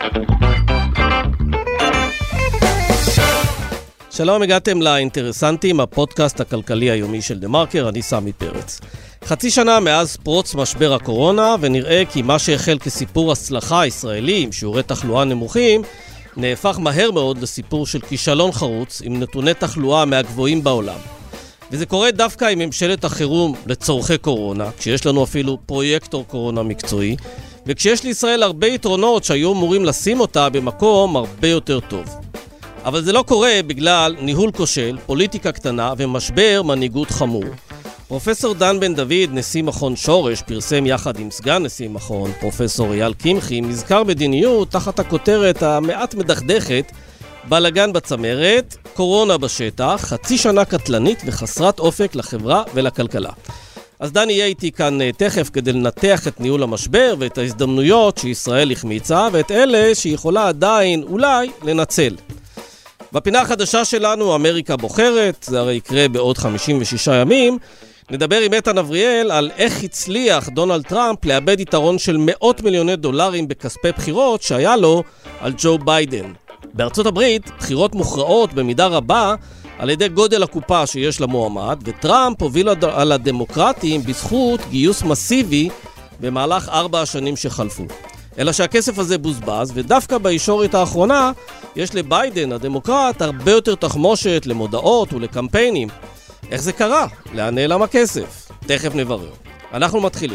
שלום, הגעתם לאינטרסנטים, הפודקאסט הכלכלי היומי של דה-מרקר, אני סמי פרץ. חצי שנה מאז פרוץ משבר הקורונה, ונראה כי מה שהחל כסיפור הצלחה ישראלי עם שיעורי תחלואה נמוכים, נהפך מהר מאוד לסיפור של כישלון חרוץ עם נתוני תחלואה מהגבוהים בעולם. וזה קורה דווקא עם ממשלת החירום לצורכי קורונה, כשיש לנו אפילו פרויקטור קורונה מקצועי, וכשיש לישראל הרבה יתרונות שהיו אמורים לשים אותה במקום הרבה יותר טוב. אבל זה לא קורה בגלל ניהול כושל, פוליטיקה קטנה ומשבר מנהיגות חמור. פרופסור דן בן דוד, נשיא מכון שורש, פרסם יחד עם סגן נשיא מכון, פרופסור אייל קמחי, מזכר מדיניות תחת הכותרת המעט מדכדכת, בלגן בצמרת, קורונה בשטח, חצי שנה קטלנית וחסרת אופק לחברה ולכלכלה. אז דן יהיה איתי כאן תכף כדי לנתח את ניהול המשבר ואת ההזדמנויות שישראל החמיצה ואת אלה שיכולה עדיין אולי לנצל. בפינה החדשה שלנו, אמריקה בוחרת, זה הרי יקרה בעוד 56 ימים, נדבר עם איתן אבריאל על איך הצליח דונלד טראמפ לאבד יתרון של $100 מיליון בכספי בחירות שהיה לו על ג'ו ביידן. בארצות הברית, בחירות מוכרעות במידה רבה על ידי גודל הקופה שיש למועמד, וטראמפ הוביל על הדמוקרטים בזכות גיוס מסיבי במהלך 4 השנים שחלפו. אלא שהכסף הזה בוזבז, ודווקא בישורת האחרונה יש לביידן, הדמוקרט, הרבה יותר תחמושת למודעות ולקמפיינים. איך זה קרה? לאן נעלם הכסף? תכף נברר. אנחנו מתחילים.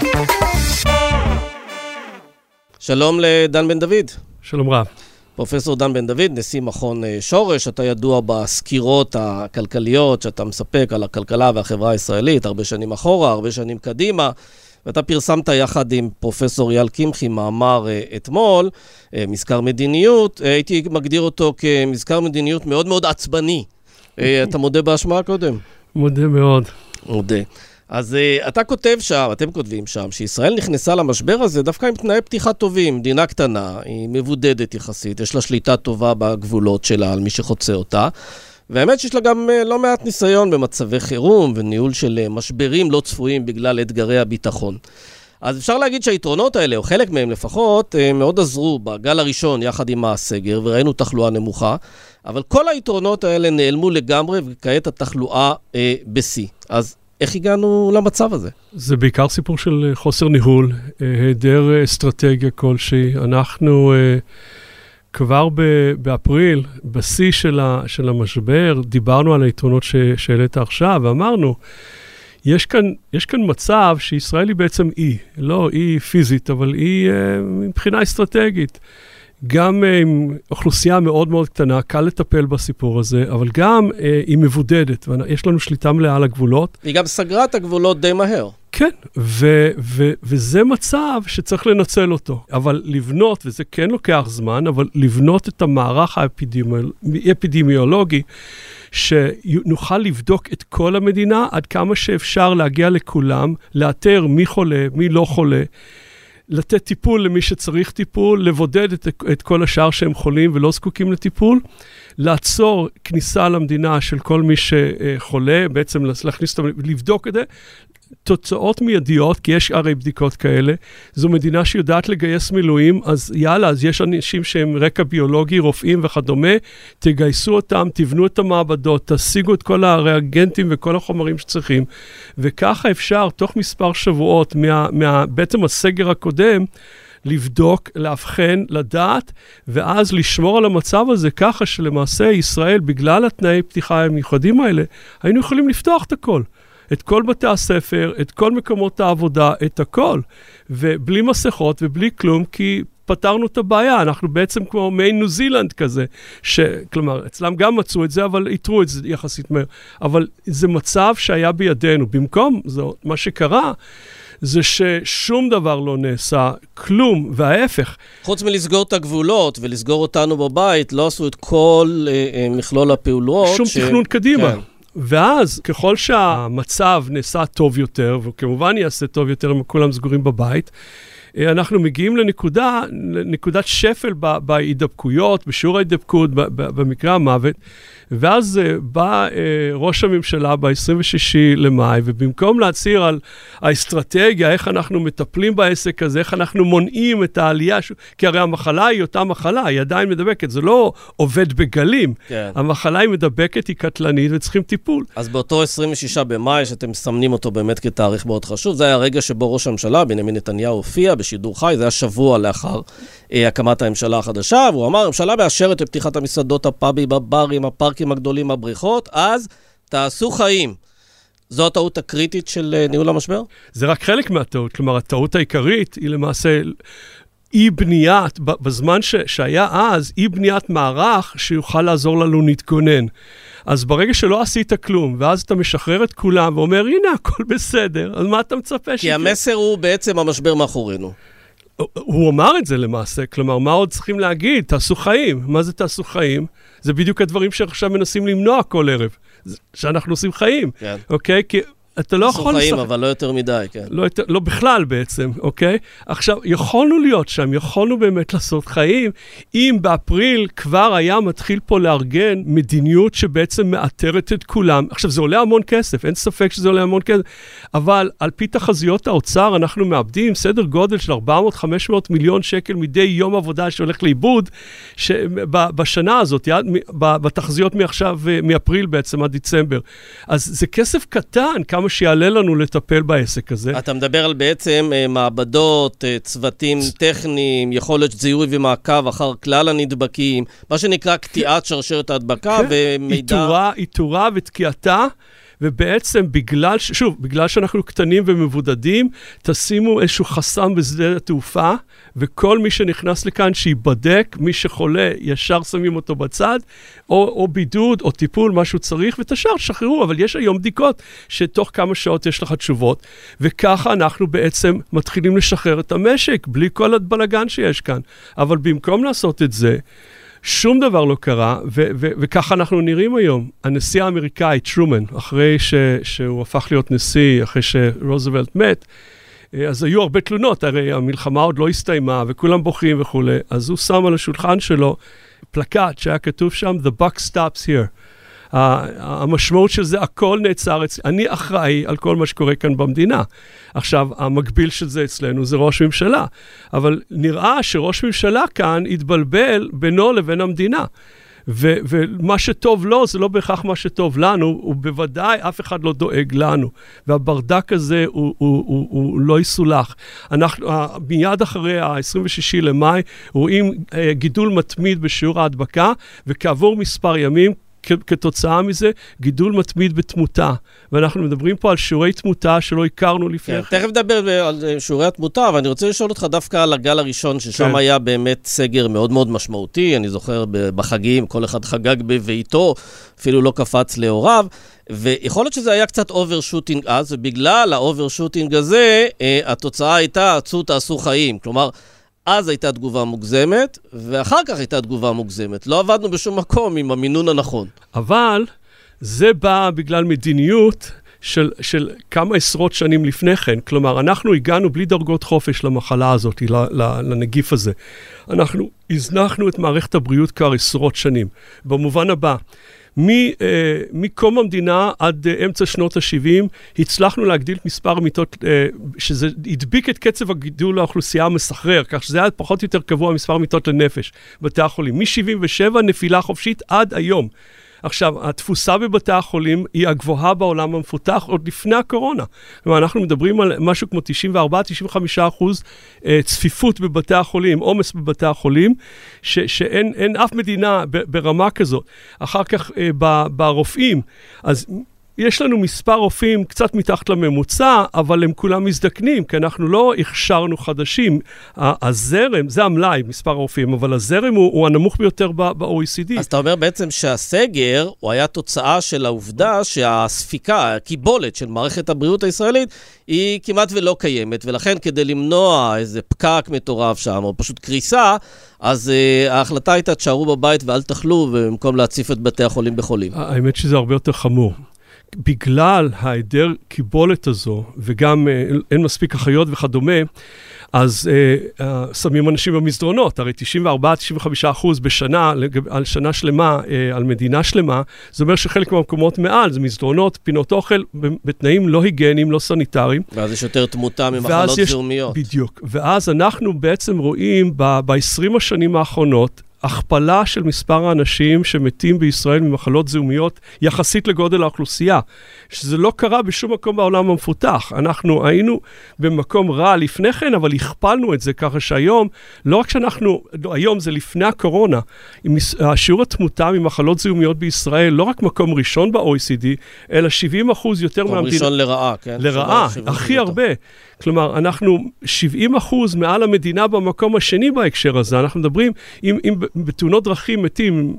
שלום לדן בן דוד. שלום רב. פרופסור דן בן דוד, נשיא מכון שורש, אתה ידוע בסקירות הכלכליות שאתה מספק על הכלכלה והחברה הישראלית, הרבה שנים אחורה, הרבה שנים קדימה, ואתה פרסמת יחד עם פרופסור אייל קמחי מאמר אתמול, מזכר מדיניות, הייתי מגדיר אותו כמזכר מדיניות מאוד מאוד עצבני. אתה מודה באשמה קודם? מודה מאוד. מודה. אז אתה כותב שם, אתם כותבים שם, שישראל נכנסה למשבר הזה דווקא עם תנאי פתיחה טובים, מדינה קטנה, היא מבודדת יחסית, יש לה שליטה טובה בגבולות שלה על מי שחוצה אותה, והאמת שיש לה גם לא מעט ניסיון במצבי חירום וניהול של משברים לא צפויים בגלל אתגרי הביטחון. אז אפשר להגיד שהיתרונות האלה, או חלק מהם לפחות, מאוד עזרו בגל הראשון יחד עם הסגר, וראינו תחלואה נמוכה, אבל כל היתרונות האלה נעלמו לגמרי, וכעת התחלואה בשיא. אז איך הגענו למצב הזה? זה בעיקר סיפור של חוסר ניהול, היעדר אסטרטגיה כלשהי. אנחנו כבר באפריל, בשיא של המשבר, דיברנו על היתרונות שהעלית עכשיו, ואמרנו, יש כאן מצב שישראל היא בעצם לא אי פיזית, אבל היא מבחינה אסטרטגית. גם עם אוכלוסייה מאוד מאוד קטנה, קל לטפל בסיפור הזה, אבל גם היא מבודדת, ויש לנו שליטה מלאה על הגבולות. היא גם סגרה את הגבולות די מהר. כן, וזה מצב שצריך לנצל אותו. אבל לבנות, וזה כן לוקח זמן, אבל לבנות את המערך האפידמיולוגי, שנוכל לבדוק את כל המדינה, עד כמה שאפשר להגיע לכולם, לאתר מי חולה, מי לא חולה, לתת טיפול למי שצריך טיפול, לבודד את כל השאר שהם חולים ולא זקוקים לטיפול, לעצור כניסה למדינה של כל מי שחולה, בעצם להכניס אותם, לבדוק את זה, תוצאות מיידיות, כי יש הרי בדיקות כאלה, זו מדינה שיודעת לגייס מילואים, אז יאללה, אז יש אנשים שהם רקע ביולוגי, רופאים וכדומה, תגייסו אותם, תבנו את המעבדות, תשיגו את כל הריאגנטים וכל החומרים שצריכים, וככה אפשר, תוך מספר שבועות, בעצם הסגר הקודם, לבדוק, להבחן, לדעת, ואז לשמור על המצב הזה ככה שלמעשה ישראל, בגלל התנאי פתיחה המיוחדים האלה, היינו יכולים לפתוח את הכל. את כל בתי הספר, את כל מקומות העבודה, את הכל. ובלי מסכות ובלי כלום, כי פתרנו את הבעיה. אנחנו בעצם כמו מיין ניו זילנד כזה, כלומר, אצלם גם מצאו את זה, אבל יתרו את זה יחסית מהר. אבל זה מצב שהיה בידינו. במקום מה שקרה, זה ששום דבר לא נעשה, כלום, וההפך. חוץ מלסגור את הגבולות ולסגור אותנו בבית, לא עשו את כל מכלול הפעולות. שום תכנון קדימה. כן. ואז, ככל שהמצב נעשה טוב יותר, וכמובן יעשה טוב יותר אם כולם סגורים בבית, אנחנו מגיעים לנקודת שפל בהידבקויות, בשיעור ההידבקות, במקרה המוות, ואז בא ראש הממשלה ב-26 למאי, ובמקום להצהיר על האסטרטגיה, איך אנחנו מטפלים בעסק הזה, איך אנחנו מונעים את העלייה, כי הרי המחלה היא אותה מחלה, היא עדיין מדבקת, זה לא עובד בגלים. כן. המחלה היא מדבקת, היא קטלנית, וצריכים טיפול. אז באותו 26 במאי, שאתם מסמנים אותו באמת כתאריך מאוד חשוב, זה היה הרגע שבו ראש הממשלה, בנימין נתניהו, הופיע בשידור חי, זה היה שבוע לאחר הקמת הממשלה החדשה, והוא אמר, הממשלה מאשרת את פתיחת המסעדות, הפאבים, הברים, הפארקים הגדולים, הבריכות, אז תעשו חיים. זו הטעות הקריטית של ניהול המשבר? זה רק חלק מהטעות, כלומר, הטעות העיקרית היא למעשה אי בניית, בזמן שהיה אז, אי בניית מערך שיוכל לעזור לנו להתגונן. אז ברגע שלא עשית כלום, ואז אתה משחרר את כולם ואומר, הנה, הכל בסדר, אז מה אתה מצפה? כי המסר הוא בעצם המשבר מאחורינו. הוא אמר את זה למעשה, כלומר, מה עוד צריכים להגיד? תעשו חיים. מה זה תעשו חיים? זה בדיוק הדברים שעכשיו מנסים למנוע כל ערב, שאנחנו עושים חיים, כן. אוקיי? כי אתה לא יכול חיים, אבל לא יותר מדי, כן. לא בכלל בעצם, אוקיי? עכשיו, יכולנו להיות שם, יכולנו באמת לעשות חיים, אם באפריל כבר היה מתחיל פה לארגן מדיניות שבעצם מאתרת את כולם. עכשיו, זה עולה המון כסף, אין ספק שזה עולה המון כסף, אבל על פי תחזיות האוצר, אנחנו מאבדים סדר גודל של 400-500 מיליון שקל מדי יום עבודה שהולך לאיבוד, בשנה הזאת, בתחזיות מעכשיו, מאפריל בעצם עד דצמבר. אז זה כסף קטן, כמה שיעלה לנו לטפל בעסק הזה. אתה מדבר על בעצם מעבדות, צוותים טכניים, יכולת זיהוי ומעקב אחר כלל הנדבקים, מה שנקרא קטיעת שרשרת ההדבקה ומידע... איתורה ותקיעתה, ובעצם בגלל שאנחנו קטנים ומבודדים, תשימו איזשהו חסם בשדה התעופה, וכל מי שנכנס לכאן שיבדק, מי שחולה ישר שמים אותו בצד, או בידוד, או טיפול, משהו צריך, ותשאר, שחררו, אבל יש היום בדיקות שתוך כמה שעות יש לך תשובות, וככה אנחנו בעצם מתחילים לשחרר את המשק, בלי כל הבלגן שיש כאן. אבל במקום לעשות את זה, שום דבר לא קרה, וככה אנחנו נראים היום. הנשיא האמריקאי, טרומן, אחרי שהוא הפך להיות נשיא, אחרי שרוזוולט מת, אז היו הרבה תלונות, הרי המלחמה עוד לא הסתיימה, וכולם בוכים וכו'. אז הוא שם על השולחן שלו פלקט שהיה כתוב שם, The buck stops here. המשמעות של זה, הכל נעצר, אני אחראי על כל מה שקורה כאן במדינה. עכשיו, המקביל של זה אצלנו זה ראש ממשלה, אבל נראה שראש ממשלה כאן התבלבל בינו לבין המדינה. ומה שטוב לו זה לא בהכרח מה שטוב לנו, ובוודאי אף אחד לא דואג לנו. והברדק הזה הוא לא יסולח. אנחנו מיד אחרי ה-26 למאי רואים גידול מתמיד בשיעור ההדבקה, וכעבור מספר ימים, כתוצאה מזה, גידול מתמיד בתמותה. ואנחנו מדברים פה על שיעורי תמותה שלא הכרנו לפני. כן, תכף נדבר על שיעורי התמותה, אבל אני רוצה לשאול אותך דווקא על הגל הראשון, ששם היה באמת סגר מאוד מאוד משמעותי. אני זוכר בחגים, כל אחד חגג בביתו, אפילו לא קפץ להוריו, ויכול להיות שזה היה קצת אוברשוטינג אז, ובגלל האוברשוטינג הזה, התוצאה הייתה, תעשו חיים. כלומר, אז הייתה תגובה מוגזמת, ואחר כך הייתה תגובה מוגזמת. לא עבדנו בשום מקום עם המינון הנכון. אבל זה בא בגלל מדיניות של כמה עשרות שנים לפני כן. כלומר, אנחנו הגענו בלי דרגות חופש למחלה הזאת, לנגיף הזה. אנחנו הזנחנו את מערכת הבריאות כבר עשרות שנים. במובן הבא, מקום המדינה עד אמצע שנות ה-70, הצלחנו להגדיל את מספר המיטות, שזה הדביק את קצב הגידול האוכלוסייה המסחרר, כך שזה היה פחות או יותר קבוע מספר המיטות לנפש בתי החולים. מ-77 נפילה חופשית עד היום. עכשיו, התפוסה בבתי החולים היא הגבוהה בעולם המפותח עוד לפני הקורונה. כלומר, אנחנו מדברים על משהו כמו 94-95% צפיפות בבתי החולים, עומס בבתי החולים, שאין אף מדינה ברמה כזאת. אחר כך ברופאים, אז יש לנו מספר רופאים קצת מתחת לממוצע, אבל הם כולם מזדקנים, כי אנחנו לא הכשרנו חדשים. הזרם, זה המלאי, מספר רופאים, אבל הזרם הוא הנמוך ביותר ב-OECD. אז אתה אומר בעצם שהסגר הוא היה תוצאה של העובדה שהספיקה, הקיבולת של מערכת הבריאות הישראלית, היא כמעט ולא קיימת, ולכן כדי למנוע איזה פקק מטורף שם, או פשוט קריסה, אז ההחלטה הייתה תשארו בבית ואל תאכלו, במקום להציף את בתי החולים בחולים. האמת שזה הרבה יותר חמור. בגלל ההיעדר קיבולת הזו, וגם אין מספיק אחיות וכדומה, אז שמים אנשים במסדרונות, הרי 94-95% בשנה, על שנה שלמה, על מדינה שלמה, זה אומר שחלק מהמקומות מעל, זה מסדרונות, פינות אוכל, בתנאים לא היגייניים, לא סניטריים. ואז יש יותר תמותה ממחלות זיהומיות. בדיוק. ואז אנחנו בעצם רואים ב-20 השנים האחרונות, הכפלה של מספר האנשים שמתים בישראל ממחלות זיהומיות יחסית לגודל האוכלוסייה, שזה לא קרה בשום מקום בעולם המפותח. אנחנו היינו במקום רע לפני כן, אבל הכפלנו את זה ככה שהיום, לא רק שאנחנו, היום זה לפני הקורונה, השיעור התמותה ממחלות זיהומיות בישראל, לא רק מקום ראשון ב-OECD, אלא 70% יותר מהמדינה. מקום ראשון לרעה, כן? לרעה, הכי הרבה. כלומר, אנחנו 70% מעל המדינה במקום השני בהקשר הזה. אנחנו מדברים, אם בתאונות דרכים מתים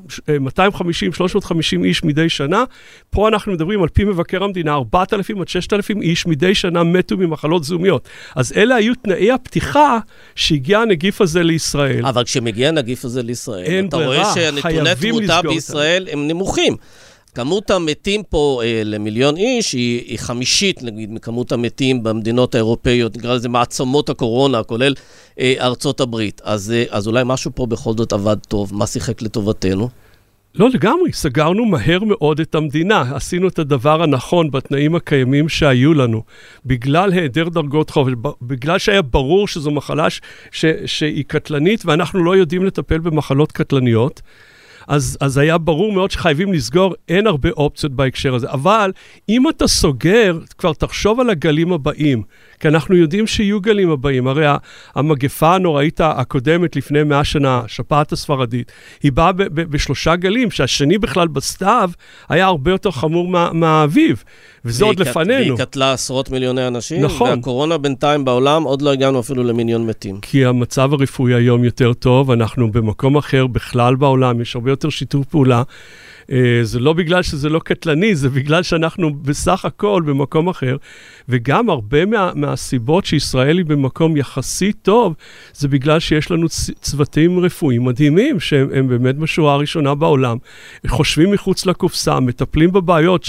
250-350 איש מדי שנה, פה אנחנו מדברים על פי מבקר המדינה, 4,000 עד 6,000 איש מדי שנה מתו ממחלות זיהומיות. אז אלה היו תנאי הפתיחה שהגיע הנגיף הזה לישראל. אבל כשמגיע הנגיף הזה לישראל, אתה רואה שהנתוני תמותה בישראל הם נמוכים. כמות המתים פה למיליון איש היא חמישית, נגיד, מכמות המתים במדינות האירופאיות, נקרא לזה מעצמות הקורונה, כולל ארצות הברית. אז אולי משהו פה בכל זאת עבד טוב, מה שיחק לטובתנו? לא לגמרי, סגרנו מהר מאוד את המדינה, עשינו את הדבר הנכון בתנאים הקיימים שהיו לנו, בגלל היעדר דרגות חופש, בגלל שהיה ברור שזו מחלה שהיא קטלנית, ואנחנו לא יודעים לטפל במחלות קטלניות, אז היה ברור מאוד שחייבים לסגור, אין הרבה אופציות בהקשר הזה. אבל אם אתה סוגר, כבר תחשוב על הגלים הבאים, כי אנחנו יודעים שיהיו גלים הבאים. הרי המגפה הנוראית הקודמת לפני 100 שנה, שפעת הספרדית, היא באה בשלושה גלים, שהשני בכלל בסתיו היה הרבה יותר חמור מהאביב, וזה עוד לפנינו. והיא קטלה עשרות מיליוני אנשים, נכון. והקורונה בינתיים בעולם עוד לא הגענו אפילו למיליון מתים. כי המצב הרפואי היום יותר טוב, אנחנו במקום אחר בכלל בעולם, יש הרבה יותר שיתוף פעולה. זה לא בגלל שזה לא קטלני, זה בגלל שאנחנו בסך הכל במקום אחר, וגם הרבה מהסיבות שישראל היא במקום יחסית טוב, זה בגלל שיש לנו צוותים רפואיים מדהימים, שהם באמת בשורה הראשונה בעולם, חושבים מחוץ לקופסה, מטפלים בבעיות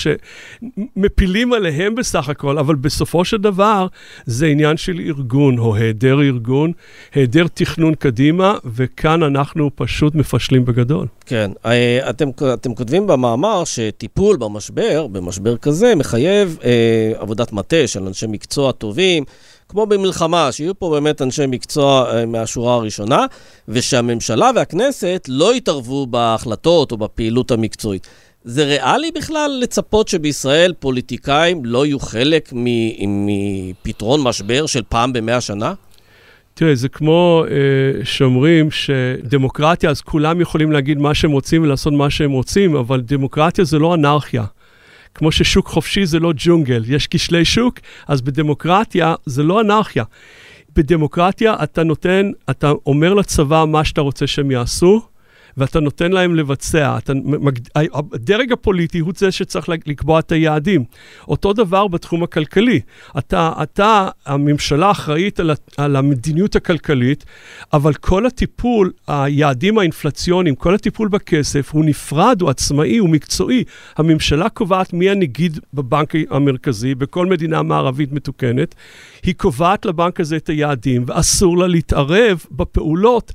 שמפילים עליהם בסך הכל, אבל בסופו של דבר זה עניין של ארגון, או היעדר ארגון, היעדר תכנון קדימה, וכאן אנחנו פשוט מפשלים בגדול. כן, אתם כותבים במאמר שטיפול במשבר כזה, מחייב עבודת מטה של אנשי מקצוע טובים, כמו במלחמה, שיהיו פה באמת אנשי מקצוע מהשורה הראשונה, ושהממשלה והכנסת לא יתערבו בהחלטות או בפעילות המקצועית. זה ריאלי בכלל לצפות שבישראל פוליטיקאים לא יהיו חלק מפתרון משבר של פעם ב100 שנה? תראה, זה כמו שאומרים שדמוקרטיה, אז כולם יכולים להגיד מה שהם רוצים ולעשות מה שהם רוצים, אבל דמוקרטיה זה לא אנרכיה. כמו ששוק חופשי זה לא ג'ונגל, יש כשלי שוק, אז בדמוקרטיה זה לא אנרכיה. בדמוקרטיה אתה אומר לצבא מה שאתה רוצה שהם יעשו, ואתה נותן להם לבצע. הדרג הפוליטי הוא זה שצריך לקבוע את היעדים. אותו דבר בתחום הכלכלי. הממשלה אחראית על המדיניות הכלכלית, אבל כל הטיפול, היעדים האינפלציוניים, כל הטיפול בכסף, הוא נפרד, הוא עצמאי, הוא מקצועי. הממשלה קובעת מי הנגיד בבנק המרכזי, בכל מדינה מערבית מתוקנת. היא קובעת לבנק הזה את היעדים, ואסור לה להתערב בפעולות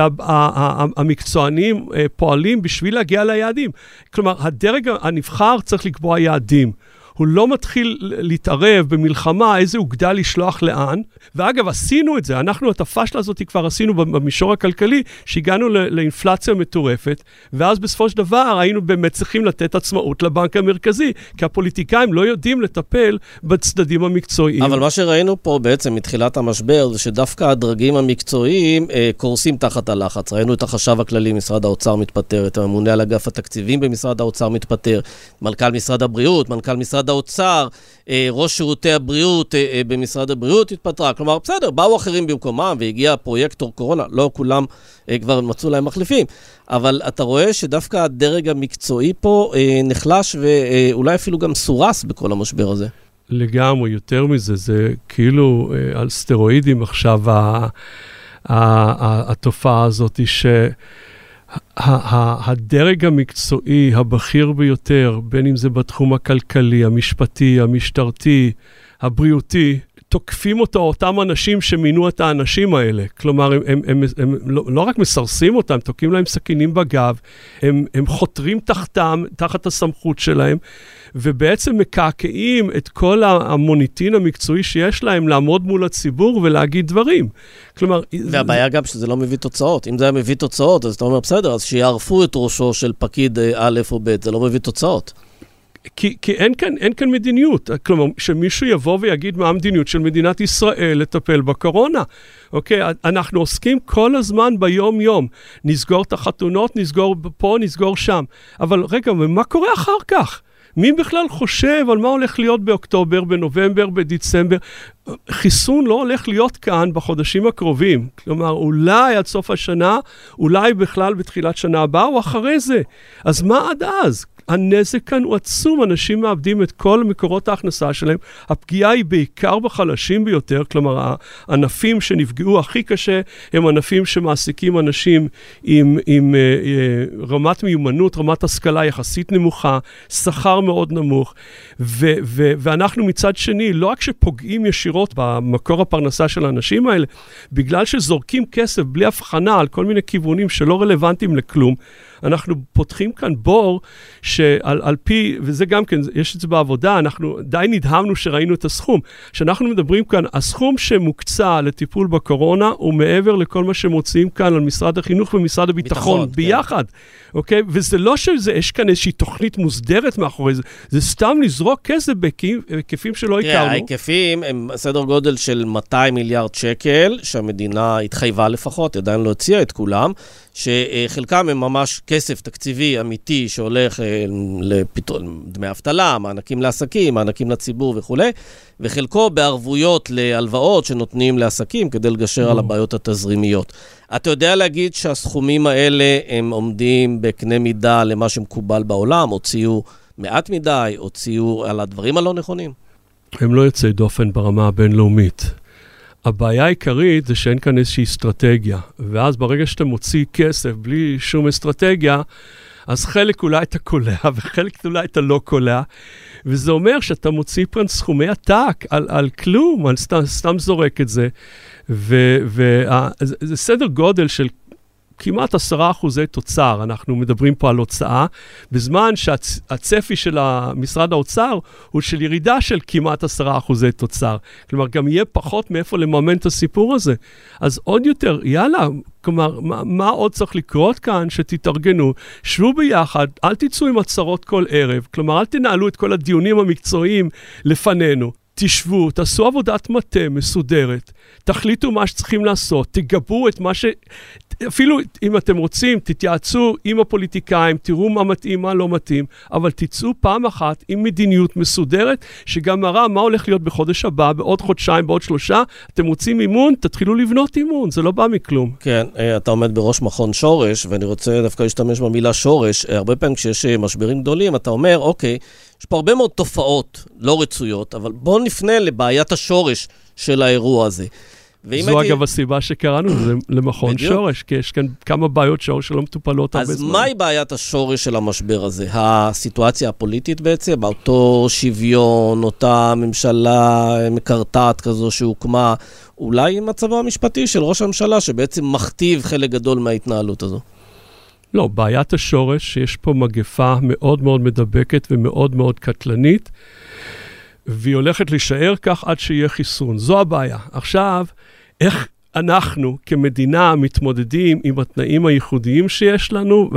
שהמקצוענים פועלים בשביל להגיע ליעדים. כלומר, הדרג הנבחר צריך לקבוע יעדים. הוא לא מתחיל להתערב במלחמה, איזה אוגדה לשלוח לאן. ואגב, עשינו את זה. את הפשלה הזאת כבר עשינו במישור הכלכלי, שהגענו לאינפלציה מטורפת, ואז בסופו של דבר היינו באמת צריכים לתת עצמאות לבנק המרכזי, כי הפוליטיקאים לא יודעים לטפל בצדדים המקצועיים. אבל מה שראינו פה בעצם מתחילת המשבר, זה שדווקא הדרגים המקצועיים קורסים תחת הלחץ. ראינו את החשב הכללי, משרד האוצר מתפטר, את הממונה על אגף התקציבים במשרד האוצר מתפטר, מנכ"ל משרד הבריאות, מנכ"ל משרד האוצר, ראש שירותי הבריאות במשרד הבריאות התפטרה. כלומר, בסדר, באו אחרים במקומם והגיע פרויקטור קורונה, לא כולם כבר מצאו להם מחליפים. אבל אתה רואה שדווקא הדרג המקצועי פה נחלש ואולי אפילו גם סורס בכל המשבר הזה. לגמרי, יותר מזה, זה כאילו על סטרואידים עכשיו התופעה הזאת הדרג המקצועי הבכיר ביותר, בין אם זה בתחום הכלכלי, המשפטי, המשטרתי, הבריאותי, תוקפים אותם אנשים שמינו את האנשים האלה. כלומר, הם לא רק מסרסים אותם, תוקעים להם סכינים בגב, הם חותרים תחת הסמכות שלהם, ובעצם מקעקעים את כל המוניטין המקצועי שיש להם לעמוד מול הציבור ולהגיד דברים. כלומר... והבעיה גם שזה לא מביא תוצאות. אם זה היה מביא תוצאות, אז אתה אומר, בסדר, אז שיערפו את ראשו של פקיד א' או ב', זה לא מביא תוצאות. כי אין כאן מדיניות. כלומר, שמישהו יבוא ויגיד מה המדיניות של מדינת ישראל לטפל בקורונה. אוקיי? אנחנו עוסקים כל הזמן ביום-יום. נסגור את החתונות, נסגור פה, נסגור שם. אבל רגע, מה קורה אחר כך? מי בכלל חושב על מה הולך להיות באוקטובר, בנובמבר, בדצמבר? חיסון לא הולך להיות כאן בחודשים הקרובים. כלומר, אולי עד סוף השנה, אולי בכלל בתחילת שנה הבאה או אחרי זה. אז מה עד אז? הנזק כאן הוא עצום, אנשים מאבדים את כל מקורות ההכנסה שלהם, הפגיעה היא בעיקר בחלשים ביותר, כלומר הענפים שנפגעו הכי קשה הם ענפים שמעסיקים אנשים עם רמת מיומנות, רמת השכלה יחסית נמוכה, שכר מאוד נמוך, ואנחנו מצד שני לא רק שפוגעים ישירות במקור הפרנסה של האנשים האלה, בגלל שזורקים כסף בלי הבחנה על כל מיני כיוונים שלא רלוונטיים לכלום, אנחנו פותחים כאן בור שעל פי, וזה גם כן, יש את זה בעבודה, אנחנו די נדהמנו שראינו את הסכום. שאנחנו מדברים כאן, הסכום שמוקצה לטיפול בקורונה, הוא מעבר לכל מה שמוצאים כאן על משרד החינוך ומשרד הביטחון, ביחד. אוקיי? וזה לא שיש כאן איזושהי תוכנית מוסדרת מאחורי זה, זה סתם לזרוק כסף בהיקפים שלא הכרנו. ההיקפים הם סדר גודל של 200 מיליארד שקל, שהמדינה התחייבה לפחות, עדיין לא הציעה את כולם, שחלקם הם ממש כסף תקציבי אמיתי שהולך לפתרון דמי אבטלה, מענקים לעסקים, מענקים לציבור וכו', וחלקו בערבויות להלוואות שנותנים לעסקים כדי לגשר על הבעיות התזרימיות. אתה יודע להגיד שהסכומים האלה הם עומדים בקנה מידה למה שמקובל בעולם, הוציאו מעט מדי, הוציאו על הדברים הלא נכונים? הם לא יוצאי דופן ברמה הבינלאומית. הבעיה העיקרית זה שאין כאן איזושהי אסטרטגיה, ואז ברגע שאתה מוציא כסף בלי שום אסטרטגיה, אז חלק אולי אתה קולע, וחלק אולי אתה לא קולע, וזה אומר שאתה מוציא פה סכומי עתק על כלום, על סתם זורק את זה, וזה סדר גודל של כמעט 10% תוצר, אנחנו מדברים פה על הוצאה, בזמן שהצפי של משרד האוצר הוא של ירידה של כמעט 10% תוצר. כלומר, גם יהיה פחות מאיפה לממן את הסיפור הזה. אז עוד יותר, יאללה, כלומר, מה עוד צריך לקרות כאן? שתתארגנו, שבו ביחד, אל תצאו עם הצהרות כל ערב, כלומר, אל תנהלו את כל הדיונים המקצועיים לפנינו. תשבו, תעשו עבודת מטה מסודרת, תחליטו מה שצריכים לעשות, תגברו את מה אפילו אם אתם רוצים, תתייעצו עם הפוליטיקאים, תראו מה מתאים, מה לא מתאים, אבל תצאו פעם אחת עם מדיניות מסודרת, שגם מראה מה הולך להיות בחודש הבא, בעוד חודשיים, בעוד 3, אתם רוצים אימון, תתחילו לבנות אימון, זה לא בא מכלום. כן, אתה עומד בראש מכון שורש, ואני רוצה דווקא להשתמש במילה שורש, הרבה פעמים כשיש משברים גדולים, אתה אומר, אוקיי, יש פה הרבה מאוד תופעות לא רצויות, אבל בואו נפנה לבעיית השורש של האירוע הזה. זו אגב הסיבה שקראנו למכון שורש, כי יש כאן כמה בעיות שורש שלא מטופלות הרבה זמן. אז מהי בעיית השורש של המשבר הזה? הסיטואציה הפוליטית בעצם, אותו שוויון, אותה ממשלה מקרטעת כזו שהוקמה, אולי מצבו המשפטי של ראש הממשלה, שבעצם מכתיב חלק גדול מההתנהלות הזו? לא, בעיית השורש, שיש פה מגפה מאוד מאוד מדבקת ומאוד מאוד קטלנית, והיא הולכת להישאר כך עד שיהיה חיסון. זו הבעיה. עכשיו, איך אנחנו כמדינה מתמודדים עם התנאים הייחודיים שיש לנו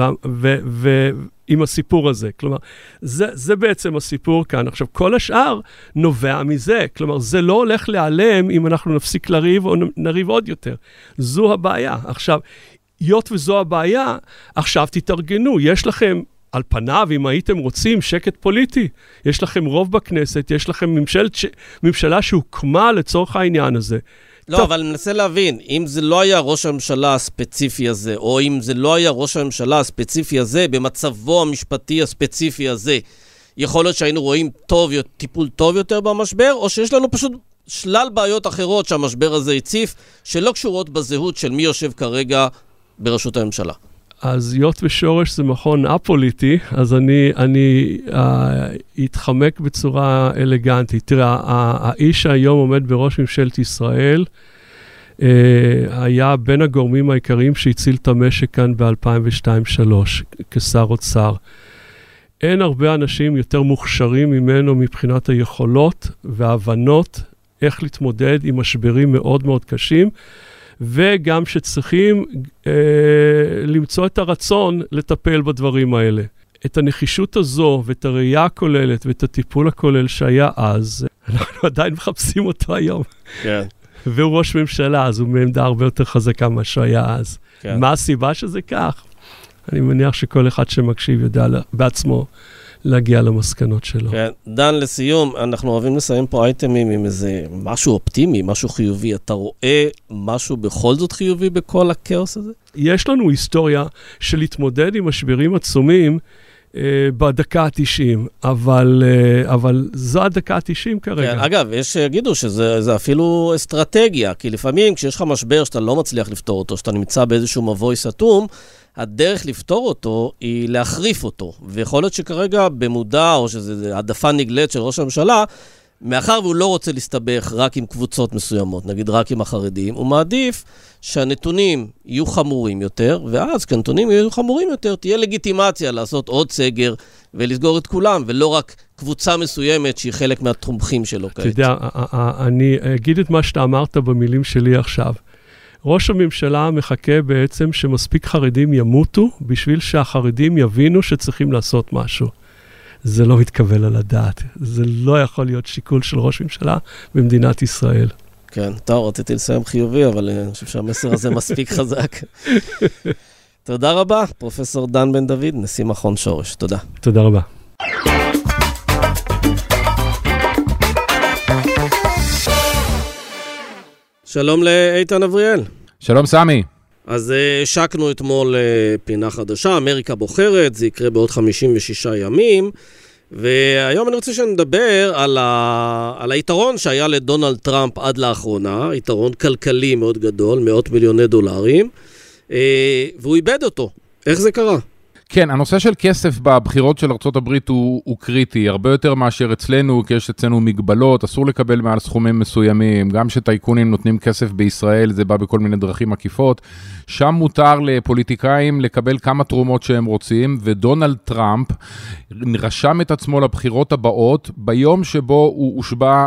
ועם הסיפור הזה. כלומר, זה בעצם הסיפור כאן. עכשיו, כל השאר נובע מזה. כלומר, זה לא הולך להיעלם אם אנחנו נפסיק לריב או נריב עוד יותר. זו הבעיה. עכשיו, היות וזו הבעיה, עכשיו תתארגנו. יש לכם על פניו, אם הייתם רוצים שקט פוליטי, יש לכם רוב בכנסת, יש לכם ממשלה שהוקמה לצורך העניין הזה. לא, אבל אני מנסה להבין, אם זה לא היה ראש הממשלה הספציפי הזה, או אם זה לא היה ראש הממשלה הספציפי הזה, במצבו המשפטי הספציפי הזה, יכול להיות שהיינו רואים טיפול טוב יותר במשבר, או שיש לנו פשוט שלל בעיות אחרות שהמשבר הזה הציף, שלא קשורות בזהות של מי יושב כרגע בראשות הממשלה. אז היות ושורש זה מכון א-פוליטי, אז אני אתחמק בצורה אלגנטית. תראה, האיש שהיום עומד בראש ממשלת ישראל, היה בין הגורמים העיקריים שהציל את המשק כאן ב-2002-2003, כשר אוצר. אין הרבה אנשים יותר מוכשרים ממנו מבחינת היכולות וההבנות איך להתמודד עם משברים מאוד מאוד קשים, וגם שצריכים למצוא את הרצון לטפל בדברים האלה. את הנחישות הזו ואת הראייה הכוללת ואת הטיפול הכולל שהיה אז, אנחנו עדיין מחפשים אותו היום. כן. והוא ראש ממשלה, אז הוא מעמדה הרבה יותר חזקה ממה שהיה אז. כן. מה הסיבה שזה כך? אני מניח שכל אחד שמקשיב יודע בעצמו להגיע למסקנות שלו. כן, דן, לסיום, אנחנו אוהבים לסיים פה אייטמים עם איזה משהו אופטימי, משהו חיובי. אתה רואה משהו בכל זאת חיובי בכל הכאוס הזה? יש לנו היסטוריה של להתמודד עם משברים עצומים בדקה ה-90, אבל זו הדקה ה-90 כרגע. כן, אגב, יש שיגידו שזה אפילו אסטרטגיה, כי לפעמים כשיש לך משבר שאתה לא מצליח לפתור אותו, שאתה נמצא באיזשהו מבוי סתום, הדרך לפתור אותו היא להחריף אותו. ויכול להיות שכרגע במודע, או שזו העדפה נגלית של ראש הממשלה, מאחר והוא לא רוצה להסתבך רק עם קבוצות מסוימות, נגיד רק עם החרדים, הוא מעדיף שהנתונים יהיו חמורים יותר, ואז כשהנתונים יהיו חמורים יותר, תהיה לגיטימציה לעשות עוד סגר ולסגור את כולם, ולא רק קבוצה מסוימת שהיא חלק מהתומכים שלו. אתה יודע, אני אגיד את מה שאתה אמרת במילים שלי עכשיו. ראש הממשלה מחכה בעצם שמספיק חרדים ימותו, בשביל שהחרדים יבינו שצריכים לעשות משהו. זה לא מתקבל על הדעת. זה לא יכול להיות שיקול של ראש ממשלה במדינת ישראל. כן, טוב, רציתי לסיים חיובי, אבל אני חושב שהמסר הזה מספיק חזק. תודה רבה, פרופסור דן בן דוד, נשיא מכון שורש. תודה. תודה רבה. שלום לאיתן אבריאל. שלום סמי. אז השקנו אתמול פינה חדשה, אמריקה בוחרת, זה יקרה בעוד 56 ימים, והיום אני רוצה שנדבר על היתרון שהיה לדונלד טראמפ עד לאחרונה, יתרון כלכלי מאוד גדול, מאות מיליוני דולרים, והוא איבד אותו. איך זה קרה? כן, הנושא של כסף בבחירות של ארצות הברית הוא קריטי, הרבה יותר מאשר אצלנו, כי יש אצלנו מגבלות, אסור לקבל מעל סכומים מסוימים, גם שטייקונים נותנים כסף בישראל, זה בא בכל מיני דרכים עקיפות, שם מותר לפוליטיקאים לקבל כמה תרומות שהם רוצים, ודונלד טראמפ רשם את עצמו לבחירות הבאות, ביום שבו הוא הושבע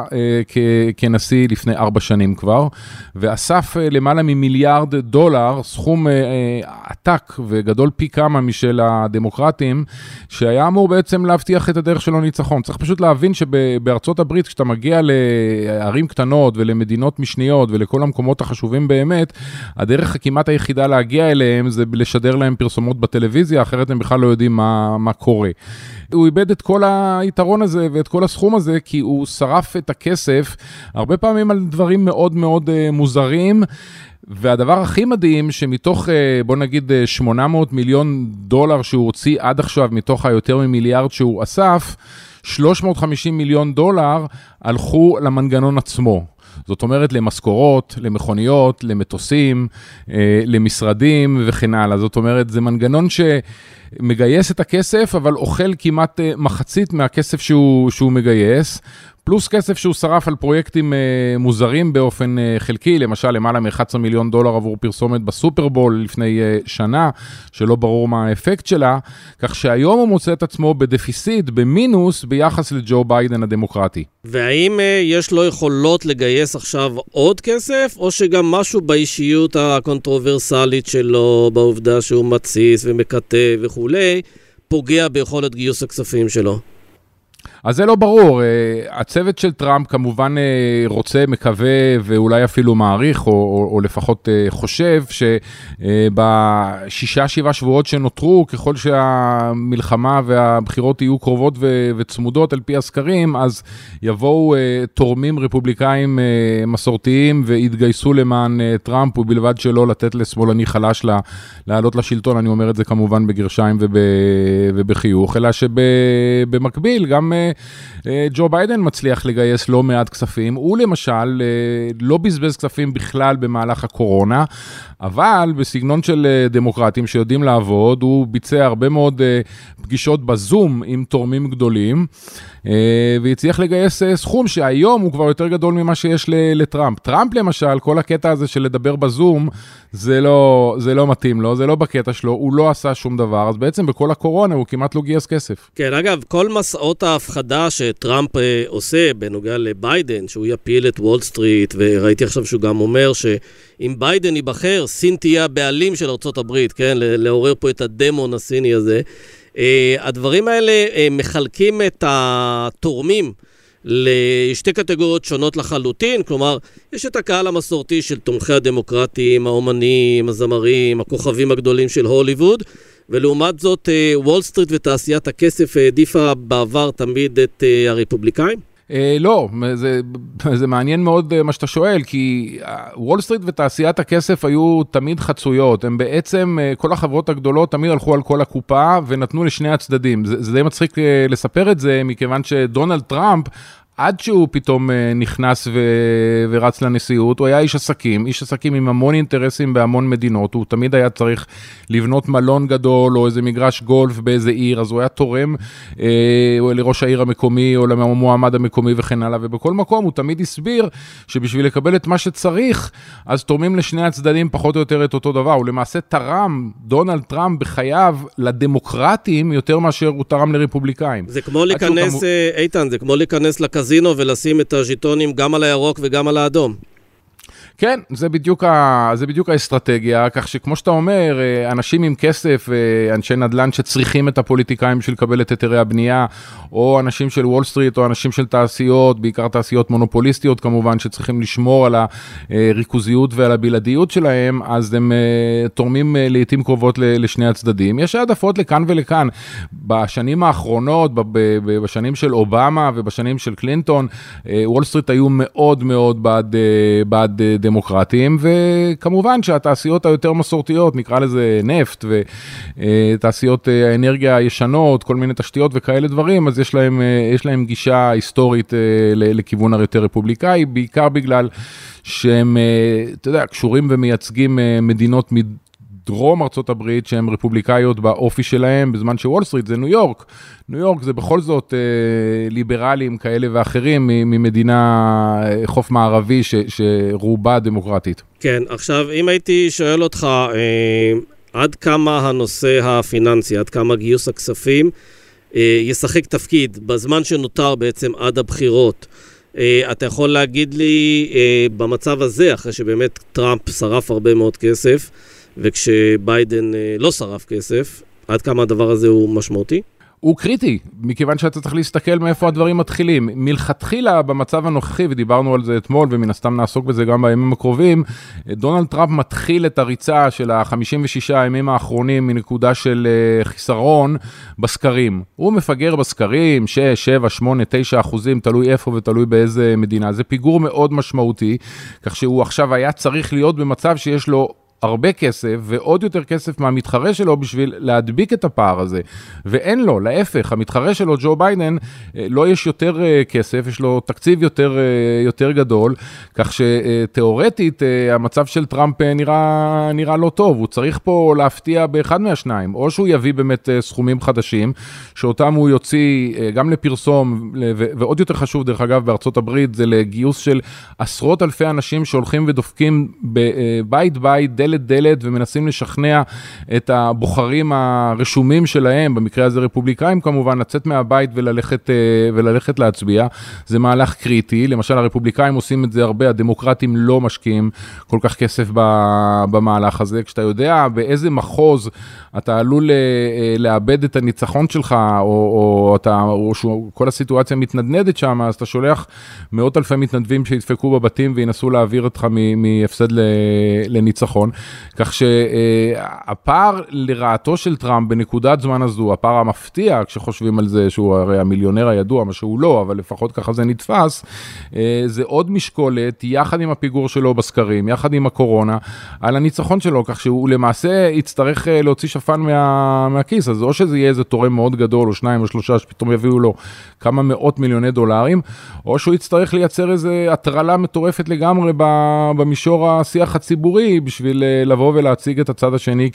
כנשיא לפני 4 שנים כבר, ואסף למעלה ממיליארד דולר, סכום עתק וגדול פי כמה משל הדמוקרטים, שהיה אמור בעצם להבטיח את הדרך שלו ניצחון. צריך פשוט להבין שבארצות הברית, כשאתה מגיע לערים קטנות ולמדינות משניות ולכל המקומות החשובים באמת, הדרך כמעט היחידה להגיע אליהם זה לשדר להם פרסומות בטלוויזיה, אחרת הם בכלל לא יודעים מה קורה. הוא איבד את כל היתרון הזה ואת כל הסכום הזה, כי הוא שרף את הכסף הרבה פעמים על דברים מאוד מאוד מוזרים, והדבר הכי מדהים שמתוך, בוא נגיד, 800 מיליון דולר שהוא הוציא עד עכשיו, מתוך היותר ממיליארד שהוא אסף, 350 מיליון דולר הלכו למנגנון עצמו. זאת אומרת, למשכורות, למכוניות, למטוסים, למשרדים וכן הלאה. זאת אומרת, זה מנגנון שמגייס את הכסף, אבל אוכל כמעט מחצית מהכסף שהוא מגייס, פלוס כסף שהוא שרף על פרויקטים מוזרים באופן חלקי, למשל למעלה מ-11 מיליון דולר עבור פרסומת בסופרבול לפני שנה, שלא ברור מה האפקט שלה, כך שהיום הוא מוצא את עצמו בדפיסיט, במינוס, ביחס לג'ו ביידן הדמוקרטי. והאם יש לו יכולות לגייס עכשיו עוד כסף, או שגם משהו באישיות הקונטרוברסלית שלו, בעובדה שהוא מציס ומקטה וכולי, פוגע ביכולת גיוס הכספים שלו? אז זה לא ברור, הצוות של טראמפ כמובן רוצה, מקווה ואולי אפילו מעריך או לפחות חושב שב6-7 שבועות שנותרו, ככל שהמלחמה והבחירות יהיו קרובות וצמודות על פי הסקרים, אז יבואו תורמים רפובליקאים מסורתיים ויתגייסו למען טראמפ, ובלבד שלא לתת לשמאלני חלש לעלות לשלטון, אני אומר את זה כמובן בגרשיים ובחיוך, אלא שבמקביל גם ג'ו ביידן מצליח לגייס לא מעט כספים, הוא למשל לא בזבז כספים בכלל במהלך הקורונה, אבל בסגנון של דמוקרטים שיודעים לעבוד, הוא ביצע הרבה מאוד פגישות בזום עם תורמים גדולים, והצליח לגייס סכום שהיום הוא כבר יותר גדול ממה שיש לטראמפ. טראמפ למשל, כל הקטע הזה של לדבר בזום, זה לא מתאים לו, זה לא בקטע שלו, הוא לא עשה שום דבר, אז בעצם בכל הקורונה הוא כמעט לא גייס כסף. כן, אגב, כל מסעות ההפחדה שטראמפ עושה בנוגע לביידן, שהוא יפיל את וול סטריט, וראיתי עכשיו שהוא גם אומר שאם ביידן ייבחר, סין תהיה הבעלים של ארצות הברית, כן? לעורר פה את הדמון הסיני הזה. הדברים האלה מחלקים את התורמים לשתי קטגוריות שונות לחלוטין, כלומר, יש את הקהל המסורתי של תומכי הדמוקרטים, האומנים, הזמרים, הכוכבים הגדולים של הוליווד, ולעומת זאת, וול סטריט ותעשיית הכסף העדיפה בעבר תמיד את הרפובליקאים? לא, זה מעניין מאוד מה שאתה שואל, כי וול סטריט ותעשיית הכסף היו תמיד חצויות, הם בעצם, כל החברות הגדולות תמיד הלכו על כל הקופה ונתנו לשני הצדדים, זה די מצחיק לספר את זה, מכיוון שדונלד טראמפ, עד שהוא פתאום נכנס ורץ לנשיאות, הוא היה איש עסקים עם המון אינטרסים בהמון מדינות, הוא תמיד היה צריך לבנות מלון גדול, או איזה מגרש גולף באיזה עיר, אז הוא היה תורם לראש העיר המקומי, או למועמד המקומי וכן הלאה, ובכל מקום הוא תמיד הסביר, שבשביל לקבל את מה שצריך, אז תורמים לשני הצדדים פחות או יותר את אותו דבר, הוא למעשה תרם, דונלד טראמפ בחייו, לדמוקרטים, יותר מאשר הוא תרם לרפובליקאים. זה כמו להיכנס, איתן, זה כמו להיכנס לקזינו ולשים את הז'יטונים גם על הירוק וגם על האדום. כן, זה בדיוק האסטרטגיה, כך שכמו שאתה אומר, אנשים עם כסף, אנשי נדל"ן שצריכים את הפוליטיקאים בשביל לקבל את היתרי הבנייה, או אנשים של וול סטריט, או אנשים של תעשיות, בעיקר תעשיות מונופוליסטיות כמובן, שצריכים לשמור על הריכוזיות ועל הבלעדיות שלהם, אז הם תורמים לעתים קרובות לשני הצדדים. יש העדפות לכאן ולכאן. בשנים האחרונות, בשנים של אובמה ובשנים של קלינטון, וול סטריט היו מאוד מאוד בעד דמוקרטיים, וכמובן שהתעשיות היותר מסורתיות, נקרא לזה נפט, ותעשיות האנרגיה הישנות, כל מיני תשתיות וכאלה דברים, אז יש להם גישה היסטורית לכיוון היותר רפובליקאי, בעיקר בגלל שהם, אתה יודע, קשורים ומייצגים מדינות דרום ארצות הברית, שהן רפובליקאיות באופי שלהם, בזמן שוול סטריט זה ניו יורק. ניו יורק זה בכל זאת ליברלים כאלה ואחרים, ממדינה חוף מערבי שרובה דמוקרטית. כן, עכשיו אם הייתי שואל אותך, עד כמה הנושא הפיננסי, עד כמה גיוס הכספים, ישחק תפקיד בזמן שנותר בעצם עד הבחירות, אתה יכול להגיד לי במצב הזה, אחרי שבאמת טראמפ שרף הרבה מאוד כסף, וכשביידן לא שרף כסף, עד כמה הדבר הזה הוא משמעותי? הוא קריטי, מכיוון שאתה צריך להסתכל מאיפה הדברים מתחילים. מלכתחילה במצב הנוכחי, ודיברנו על זה אתמול, ומן הסתם נעסוק בזה גם בימים הקרובים, דונלד טראמפ מתחיל את הריצה של ה-56 הימים האחרונים מנקודה של חיסרון בסקרים. הוא מפגר בסקרים, 6, 7, 8, 9%, תלוי איפה ותלוי באיזה מדינה. זה פיגור מאוד משמעותי, כך שהוא עכשיו היה צריך להיות במצב שיש לו הרבה כסף ועוד יותר כסף מהמתחרה שלו בשביל להדביק את הפער הזה. ואין לו, להפך, המתחרה שלו, ג'ו ביידן, לא יש יותר כסף, יש לו תקציב יותר גדול, כך שתיאורטית המצב של טראמפ נראה לא טוב. הוא צריך פה להפתיע באחד מהשניים, או שהוא יביא באמת סכומים חדשים, שאותם הוא יוציא גם לפרסום, ועוד יותר חשוב דרך אגב בארצות הברית, זה לגיוס של עשרות אלפי אנשים שהולכים ודופקים בית, דלת ומנסים לשכנע את הבוחרים הרשומים שלהם, במקרה הזה רפובליקאים כמובן, לצאת מהבית וללכת להצביע. זה מהלך קריטי. למשל הרפובליקאים עושים את זה הרבה, הדמוקרטים לא משקיעים כל כך כסף במהלך הזה. כשאתה יודע באיזה מחוז אתה עלול לאבד את הניצחון שלך, או כל הסיטואציה מתנדנדת שם, אז אתה שולח מאות אלפי מתנדבים שידפקו בבתים וינסו להעביר אותך מהפסד לניצחון. כך שהפער לרעתו של טראמפ בנקודת זמן הזו, הפער המפתיע, כשחושבים על זה שהוא הרי המיליונר הידוע, מה שהוא לא, אבל לפחות ככה זה נתפס, זה עוד משקולת, יחד עם הפיגור שלו בסקרים, יחד עם הקורונה, על הניצחון שלו, כך שהוא למעשה יצטרך להוציא שפן מהכיס, אז או שזה יהיה איזה תורם מאוד גדול, או 2 או 3, שפתאום יביאו לו כמה מאות מיליוני דולרים, או שהוא יצטרך לייצר איזה הטרלה מטורפת לגמרי במישור השיח הציבורי, בשביל לבוא ולהציג את הצד השני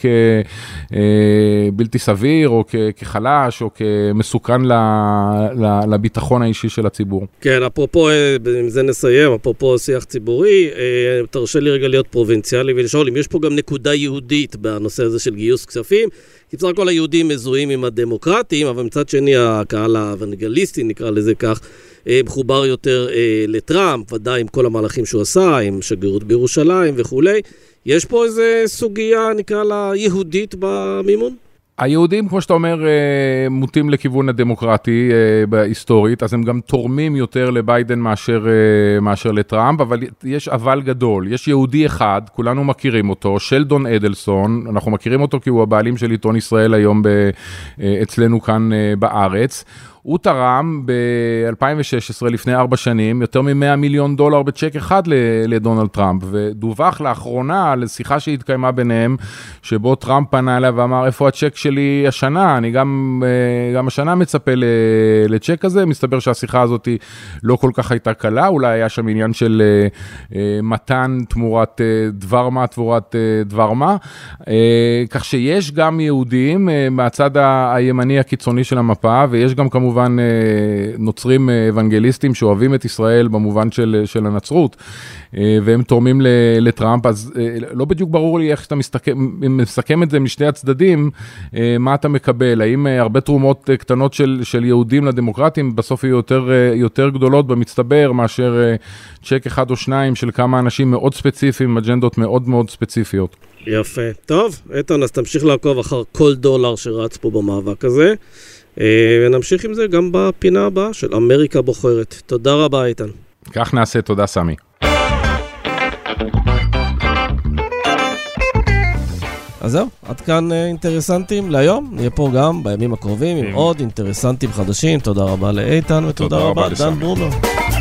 כבלתי סביר, או כחלש, או כמסוכן לביטחון האישי של הציבור. כן, אפרופו, עם זה נסיים, אפרופו שיח ציבורי, תרשה לי רגע להיות פרובינציאלי ולשאול אם יש פה גם נקודה יהודית בנושא הזה של גיוס כספים, כי בסך הכל היהודים מזוהים עם הדמוקרטים, אבל מצד שני הקהל האוונגליסטי, נקרא לזה כך, מחובר יותר לטראמפ, ודאי עם כל המהלכים שהוא עשה, עם שגרירות בירושלים וכו'. יש פה איזה סוגיה, נקרא לה, יהודית במימון? היהודים, כמו שאתה אומר, מוטים לכיוון הדמוקרטי בהיסטורית, אז הם גם תורמים יותר לביידן מאשר לטראמפ, אבל יש אבל גדול. יש יהודי אחד, כולנו מכירים אותו, שלדון אדלסון, אנחנו מכירים אותו כי הוא הבעלים של עיתון ישראל היום אצלנו כאן בארץ. הוא תרם ב-2016, לפני 4 שנים, יותר מ$100 מיליון בצ'ק אחד לדונלד טראמפ, ודווח לאחרונה על שיחה שהתקיימה ביניהם, שבו טראמפ פנה אליו ואמר, איפה הצ'ק שלי השנה? אני גם השנה מצפה לצ'ק הזה, מסתבר שהשיחה הזאת לא כל כך הייתה קלה, אולי היה שם עניין של מתן תמורת דבר מה, תמורת דבר מה, כך שיש גם יהודים מהצד הימני הקיצוני של המפה, ויש גם כמובן נוצרים אוונגליסטים שאוהבים את ישראל במובן של הנצרות, והם תורמים לטראמפ, אז לא בדיוק ברור לי איך אתה מסכם את זה משני הצדדים, מה אתה מקבל, האם הרבה תרומות קטנות של יהודים לדמוקרטים בסוף יהיו יותר גדולות במצטבר, מאשר צ'ק 1 או 2 של כמה אנשים מאוד ספציפיים, אג'נדות מאוד מאוד ספציפיות. יפה. טוב, איתן, אז תמשיך לעקוב אחר כל דולר שרץ פה במאבק הזה, ונמשיך עם זה גם בפינה הבאה של אמריקה בוחרת. תודה רבה, איתן. כך נעשה, תודה סמי. אז זהו, עד כאן אינטרסנטים להיום. נהיה פה גם בימים הקרובים עם עוד אינטרסנטים חדשים. תודה רבה לאיתן ותודה רבה לדן ברונו.